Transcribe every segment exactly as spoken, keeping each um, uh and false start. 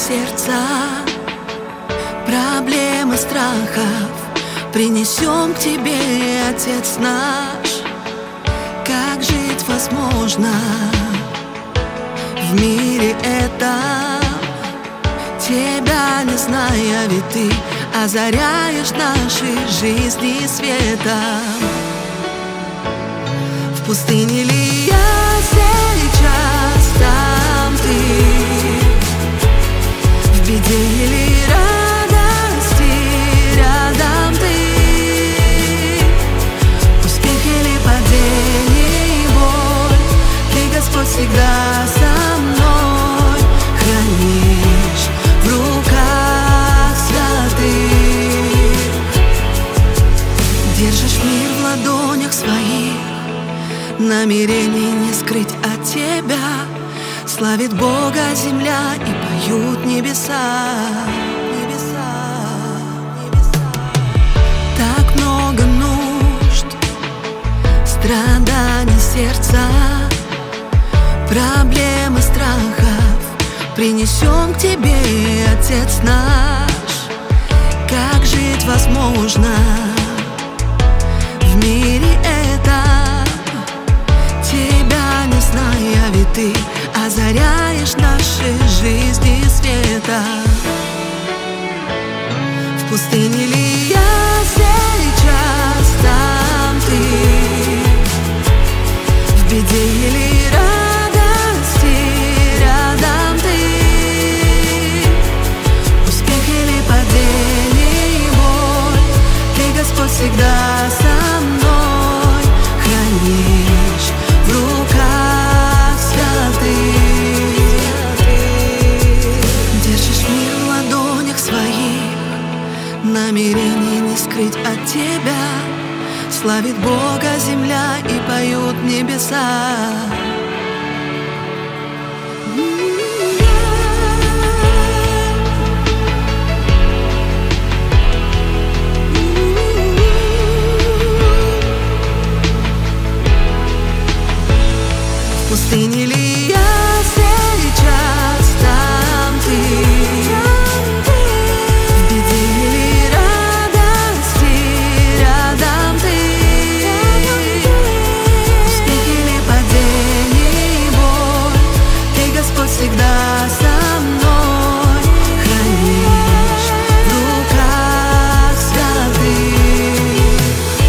сердца, проблемы страхов принесем к тебе, Отец наш. Как жить возможно в мире этом, Тебя не зная, ведь Ты озаряешь наши жизни светом. В пустыне ли я сейчас, там Ты, в беде или радости рядом Ты, успех или падение и боль, Ты, Господь, всегда со мной, хранишь в руках святых, держишь мир в ладонях своих, намерений не скрыть от Тебя. Славит Бога земля и поют небеса, небеса, небеса. Так много нужд, страданий сердца, проблемы страхов принесем к Тебе, Отец наш. Как жить возможно в мире этом, Тебя не зная, ведь Ты озаряешь наши жизни светом. В пустыне ли я сейчас, там Ты, в беде или радости рядом Ты, успех или падение и боль, Ты, Господь, всегда со мной, хранишь в руках святых, держишь мир в ладонях своих, намерений не скрыть от Тебя. Славит Бога земля и поют небеса. В пустыне ли я сейчас, там Ты, в беде или радости рядом Ты, успех или падение и боль, Ты, Господь, всегда со мной, хранишь в руках святых,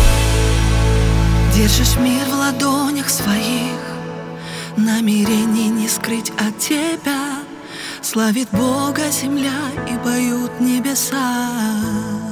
держишь мир в ладонях своих, намерений не скрыть от Тебя. Славит Бога земля и поют небеса.